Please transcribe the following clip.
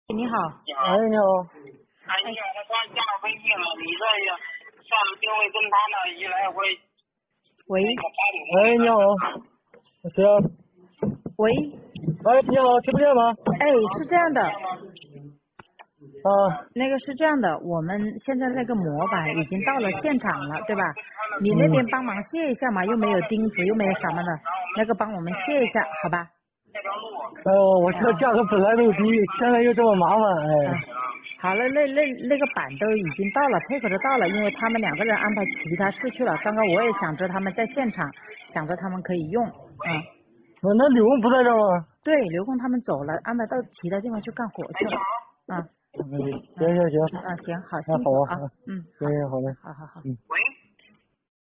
你好， 哎，你好。 哎，你好，他刚加我微信了，你这也上的定位跟他那一来回喂哎，你好。谁啊？ 喂， 哎，你好，听不见吗？ 哎，是这样的， 啊， 那个是这样的，我们现在那个模板已经到了现场了，对吧？你那边帮忙卸一下嘛，又没有钉子，又没有什么的，那个帮我们卸一下，好吧？ 我这价格本来就低，现在又这么麻烦，哎。 好了，那个板都已经到了，配合的到了，因为他们两个人安排其他事去了。刚刚我也想着他们在现场，想着他们可以用， 那刘工不在这吗？ 对，刘工他们走了，安排到其他地方去干活去了， 行行行。 行，好， 那好啊， 辛苦啊， 行行好的。 好，好好。 喂。